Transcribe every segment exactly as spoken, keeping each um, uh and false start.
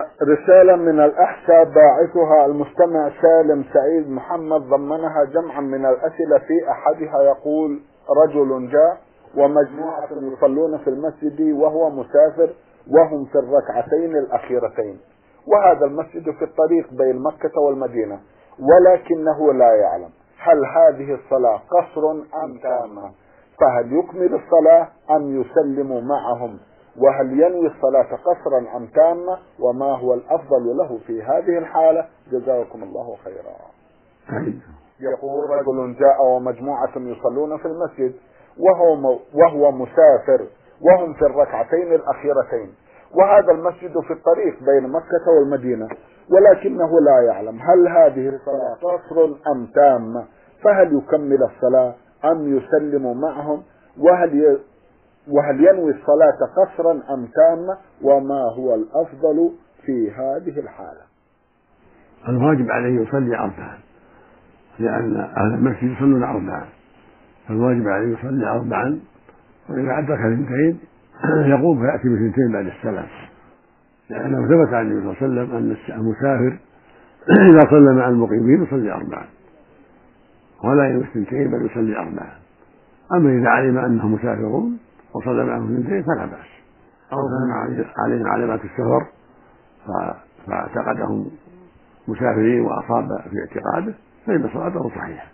رسالة من الأحساء باعثها المستمع سالم سعيد محمد ضمنها جمعا من الأسئلة، في أحدها يقول: رجل جاء ومجموعة يصلون في المسجد وهو مسافر وهم في الركعتين الأخيرتين، وهذا المسجد في الطريق بين مكة والمدينة، ولكنه لا يعلم هل هذه الصلاة قصر أم تامة، فهل يكمل الصلاة أم يسلم معهم، وهل ينوي الصلاة قصرا أم تامة، وما هو الأفضل له في هذه الحالة؟ جزاكم الله خيرا. يقول: رجل جاء ومجموعة يصلون في المسجد وهو وهو مسافر وهم في الركعتين الأخيرتين، وهذا المسجد في الطريق بين مكة والمدينة، ولكنه لا يعلم هل هذه الصلاة قصر أم تامة، فهل يكمل الصلاة أم يسلم معهم، وهل ي... وهل ينوي الصلاة قصرا أم تامة، وما هو الأفضل في هذه الحالة؟ الواجب عليه يصلي أربعا، لأن أهل المسجد يصلون أربعا، فالواجب عليه يصلي أربعا، وإذا أدرك اثنتين يقوم فيأتي باثنتين بعد السلام، لأنه ثبت عن النبي صلى الله عليه وسلم أن المسافر إذا صلى مع المقيمين يصلي أربعا، ولا ينوي اثنتين بل يصلي أربعا. أما إذا علم أنهم مسافرون وصلى معهم اثنتين فلا بأس، أو كان عليهم علامات السفر فاعتقدهم مسافرين وأصاب في اعتقاده فإن صلاته صحيحة.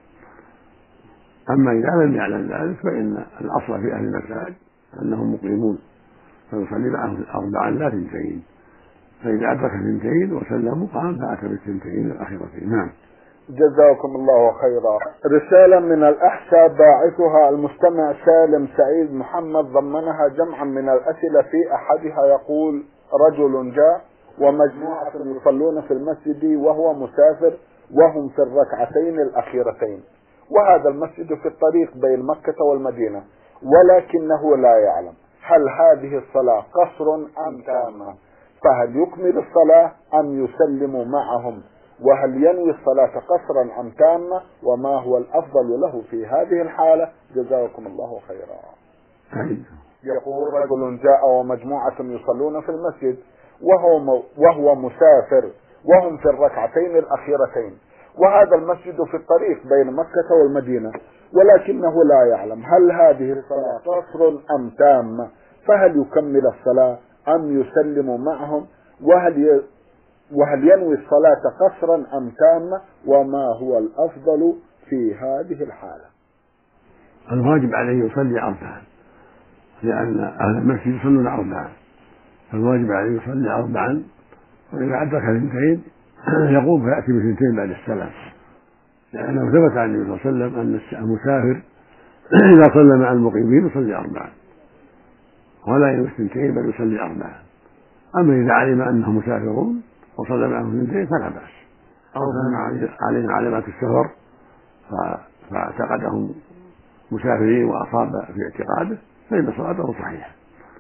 أما إذا لم يعلم ذلك فإن الأصل في أهل المساجد أنهم مقيمون، فيصلي معهم أربعا لا اثنتين، فإذا أدرك اثنتين وسلموا قام فأتى بالثنتين الأخيرتين. نعم. جزاكم الله خيرا. رسالة من الأحساء باعثها المستمع سالم سعيد محمد ضمنها جمعا من الأسئلة، في أحدها يقول: رجل جاء ومجموعة يصلون في المسجد وهو مسافر وهم في الركعتين الأخيرتين، وهذا المسجد في الطريق بين مكة والمدينة، ولكنه لا يعلم هل هذه الصلاة قصر أم تامة، فهل يكمل الصلاة أم يسلم معهم، وهل ينوي الصلاة قصرا أم تامة، وما هو الأفضل له في هذه الحالة؟ جزاكم الله خيرا. يقول: رجل جاء ومجموعة يصلون في المسجد وهو وهو مسافر وهم في الركعتين الأخيرتين، وهذا المسجد في الطريق بين مكة والمدينة، ولكنه لا يعلم هل هذه الصلاة قصر أم تامة، فهل يكمل الصلاة أم يسلم معهم، وهل ي... وهل ينوي الصلاة قصرا أم تامة، وما هو الأفضل في هذه الحالة؟ الواجب عليه يصلي أربعا، لأن أهل المسجد يصلون أربعا، فالواجب عليه يصلي أربعا، وإذا أدرك اثنتين يقوم فيأتي باثنتين بعد السلام، لأنه ثبت عن النبي صلى الله عليه وسلم أن المسافر إذا صلى مع المقيمين يصلي أربعا، ولا ينوي اثنتين بل يصلي أربعا. أما إذا علم أنهم مسافرون وصلى معهم اثنتين فلا بأس، أو كان عليهم علامات السفر فاعتقدهم مسافرين وأصاب في اعتقاده فإن صلاته صحيحة.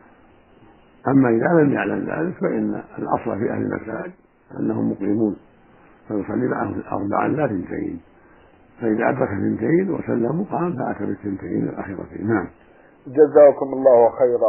أما إذا لم يعلم ذلك فإن الأصل في أهل المساجد أنهم مقيمون، فيصلي معهم أربعا لا اثنتين، فإذا أدرك اثنتين وسلموا قام فأتى بالثنتين الأخيرتين. نعم. جزاكم الله خيرا.